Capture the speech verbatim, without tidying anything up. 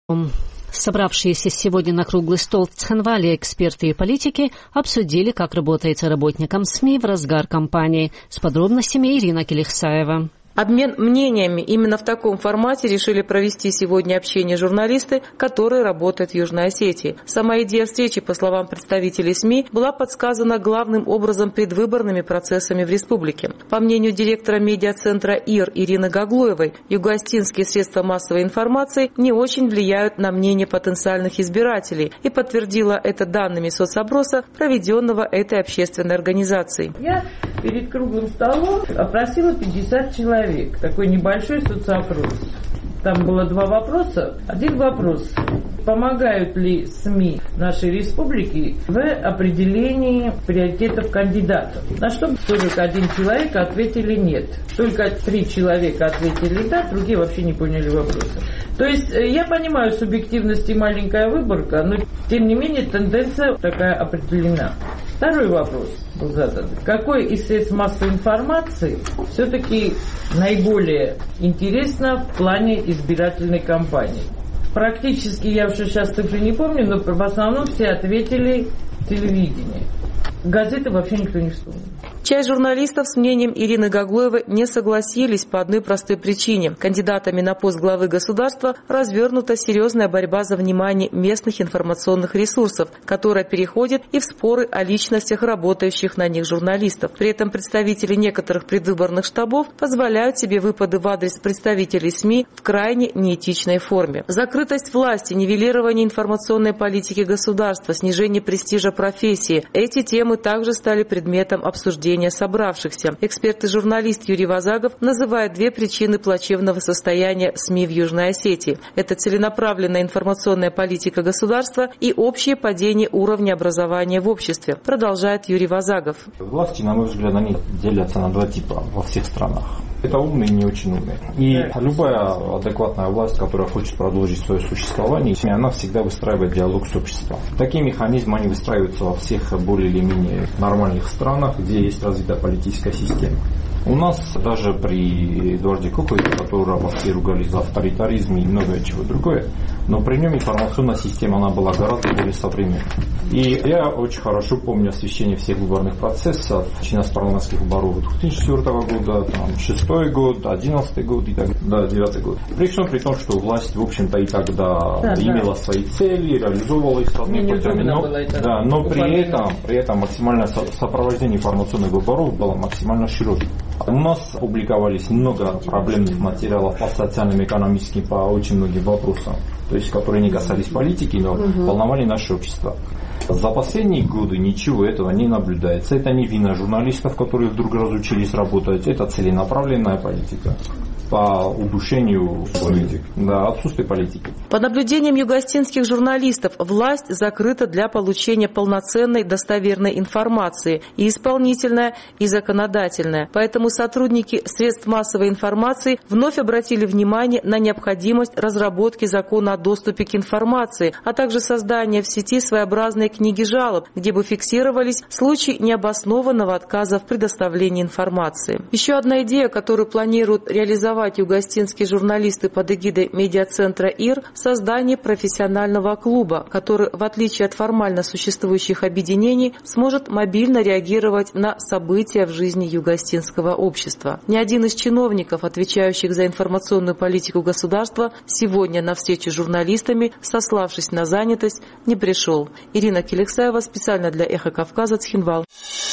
Собравшиеся сегодня на круглый стол в Цхинвале эксперты и политики обсудили, как работает работникам СМИ в разгар кампании. С подробностями Ирина Келихсаева. Обмен мнениями именно в таком формате решили провести сегодня общение журналисты, которые работают в Южной Осетии. Сама идея встречи, по словам представителей СМИ, была подсказана главным образом предвыборными процессами в республике. По мнению директора медиацентра ИР Ирины Гаглоевой, юго-осетинские средства массовой информации не очень влияют на мнение потенциальных избирателей и подтвердила это данными соцопроса, проведенного этой общественной организацией. Я перед круглым столом опросила пятьдесят человек. Такой небольшой соцопрос. Там было два вопроса. Один вопрос. Помогают ли СМИ нашей республики в определении приоритетов кандидатов? На что только один человек ответили нет. Только три человека ответили да, другие вообще не поняли вопроса. То есть я понимаю субъективность и маленькая выборка, но тем не менее тенденция такая определена. Второй вопрос был задан. Какой из средств массовой информации все-таки наиболее интересно в плане избирательной кампании? Практически, я уже сейчас цифры не помню, но в основном все ответили телевидение. Газеты вообще никто не вспомнил. Часть журналистов с мнением Ирины Гаглоевой не согласились по одной простой причине. Кандидатами на пост главы государства развернута серьезная борьба за внимание местных информационных ресурсов, которая переходит и в споры о личностях работающих на них журналистов. При этом представители некоторых предвыборных штабов позволяют себе выпады в адрес представителей СМИ в крайне неэтичной форме. Закрытость власти, нивелирование информационной политики государства, снижение престижа профессии – эти темы также стали предметом обсуждения собравшихся. Эксперт и журналист Юрий Вазагов называет две причины плачевного состояния СМИ в Южной Осетии. Это целенаправленная информационная политика государства и общее падение уровня образования в обществе, продолжает Юрий Вазагов. Власти, на мой взгляд, они делятся на два типа во всех странах. Это умные и не очень умные. И любая адекватная власть, которая хочет продолжить свое существование, она всегда выстраивает диалог с обществом. Такие механизмы они выстраиваются во всех более или менее нормальных странах, где есть развитая политическая система. У нас даже при Эдуарде Кокоеве, которого все ругали за авторитаризм и многое чего другое, но при нем информационная система она была гораздо более современной. И я очень хорошо помню освещение всех выборных процессов, начиная с парламентских выборов две тысячи четвёртого года, там, шестой год, одиннадцатый год и так далее, девятый год. При всем при том, что власть, в общем-то, и тогда да, имела да. свои цели, реализовывала их разными путями. Но, да, но при этом, при этом максимальное сопровождение информационных выборов было максимально широким. У нас публиковались много проблемных материалов по социальным, экономическим, по очень многим вопросам, то есть которые не касались политики, но угу. волновали наше общество. За последние годы ничего этого не наблюдается. Это не вина журналистов, которые вдруг разучились работать, это целенаправленная политика по удушению политики. Да, отсутствие политики. По наблюдениям юго-осетинских журналистов, власть закрыта для получения полноценной достоверной информации, и исполнительная, и законодательная. Поэтому сотрудники средств массовой информации вновь обратили внимание на необходимость разработки закона о доступе к информации, а также создания в сети своеобразной книги жалоб, где бы фиксировались случаи необоснованного отказа в предоставлении информации. Еще одна идея, которую планируют реализовать юго-осетинские журналисты под эгидой медиацентра ИР – создание профессионального клуба, который, в отличие от формально существующих объединений, сможет мобильно реагировать на события в жизни юго-осетинского общества. Ни один из чиновников, отвечающих за информационную политику государства, сегодня на встречу с журналистами, сославшись на занятость, не пришел. Ирина Келихсаева специально для Эхо Кавказа, Цхинвал.